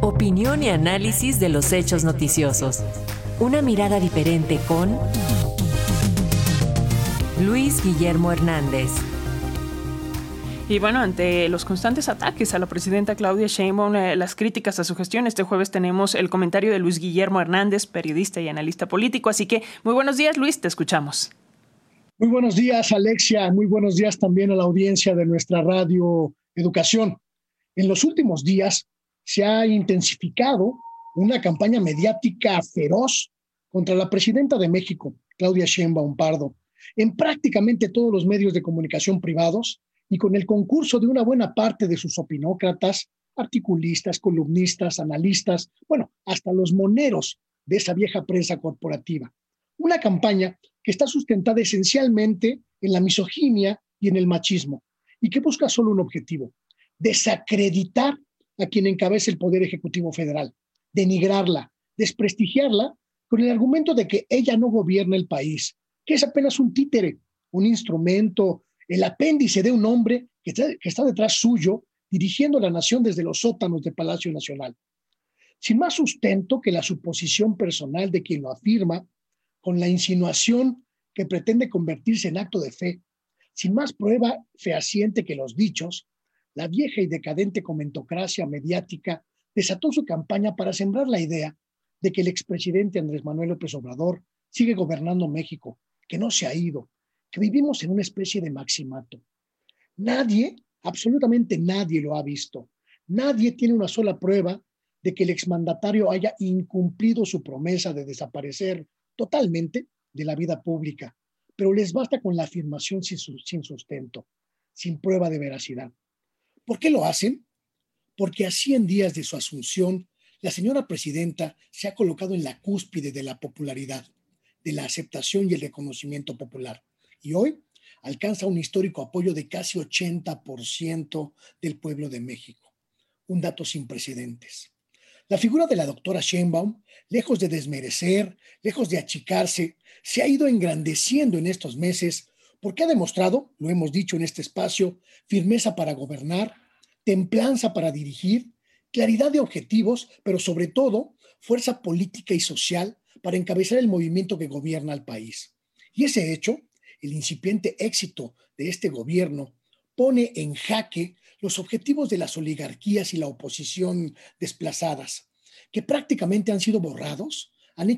Opinión y análisis de los hechos noticiosos. Una mirada diferente con Luis Guillermo Hernández. Y bueno, ante los constantes ataques a la presidenta Claudia Sheinbaum, las críticas a su gestión, este jueves tenemos el comentario de Luis Guillermo Hernández, periodista y analista político. Así que muy buenos días, Luis, te escuchamos. Muy buenos días, Alexia. Muy buenos días también a la audiencia de nuestra radio Educación. En los últimos días se ha intensificado una campaña mediática feroz contra la presidenta de México, Claudia Sheinbaum Pardo, en prácticamente todos los medios de comunicación privados y con el concurso de una buena parte de sus opinócratas, articulistas, columnistas, analistas, bueno, hasta los moneros de esa vieja prensa corporativa. Una campaña que está sustentada esencialmente en la misoginia y en el machismo y que busca solo un objetivo: desacreditar a quien encabeza el Poder Ejecutivo Federal, denigrarla, desprestigiarla con el argumento de que ella no gobierna el país, que es apenas un títere, un instrumento, el apéndice de un hombre que está detrás suyo, dirigiendo a la nación desde los sótanos de Palacio Nacional. Sin más sustento que la suposición personal de quien lo afirma, con la insinuación que pretende convertirse en acto de fe, sin más prueba fehaciente que los dichos, la vieja y decadente comentocracia mediática desató su campaña para sembrar la idea de que el expresidente Andrés Manuel López Obrador sigue gobernando México, que no se ha ido, que vivimos en una especie de maximato. Nadie, absolutamente nadie lo ha visto. Nadie tiene una sola prueba de que el exmandatario haya incumplido su promesa de desaparecer totalmente de la vida pública, pero les basta con la afirmación sin sustento, sin prueba de veracidad. ¿Por qué lo hacen? Porque a 100 días de su asunción, la señora presidenta se ha colocado en la cúspide de la popularidad, de la aceptación y el reconocimiento popular. Y hoy alcanza un histórico apoyo de casi 80% del pueblo de México. Un dato sin precedentes. La figura de la doctora Sheinbaum, lejos de desmerecer, lejos de achicarse, se ha ido engrandeciendo en estos meses porque ha demostrado, lo hemos dicho en este espacio, firmeza para gobernar, templanza para dirigir, claridad de objetivos, pero sobre todo fuerza política y social para encabezar el movimiento que gobierna al país. Y ese hecho, el incipiente éxito de este gobierno, pone en jaque los objetivos de las oligarquías y la oposición desplazadas, que prácticamente han sido borrados,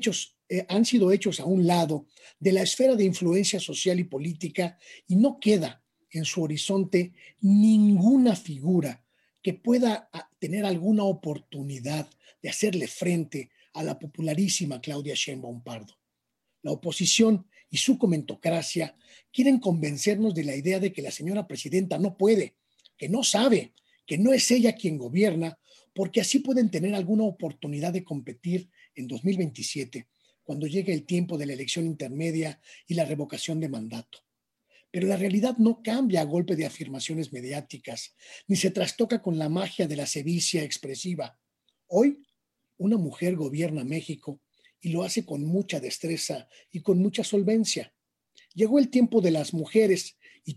han sido hechos a un lado de la esfera de influencia social y política, y no queda en su horizonte ninguna figura que pueda tener alguna oportunidad de hacerle frente a la popularísima Claudia Sheinbaum Pardo. La oposición y su comentocracia quieren convencernos de la idea de que la señora presidenta no puede, que no sabe, que no es ella quien gobierna, porque así pueden tener alguna oportunidad de competir en 2027, cuando llegue el tiempo de la elección intermedia y la revocación de mandato. Pero la realidad no cambia a golpe de afirmaciones mediáticas, ni se trastoca con la magia de la sevicia expresiva. Hoy, una mujer gobierna México y lo hace con mucha destreza y con mucha solvencia. Llegó el tiempo de las mujeres y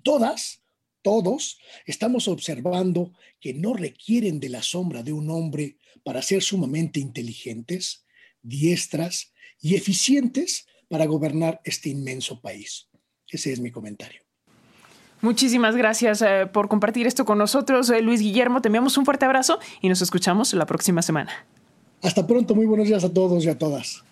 todos estamos observando que no requieren de la sombra de un hombre para ser sumamente inteligentes, diestras y eficientes para gobernar este inmenso país. Ese es mi comentario. Muchísimas gracias por compartir esto con nosotros, Luis Guillermo. Te enviamos un fuerte abrazo y nos escuchamos la próxima semana. Hasta pronto, muy buenos días a todos y a todas.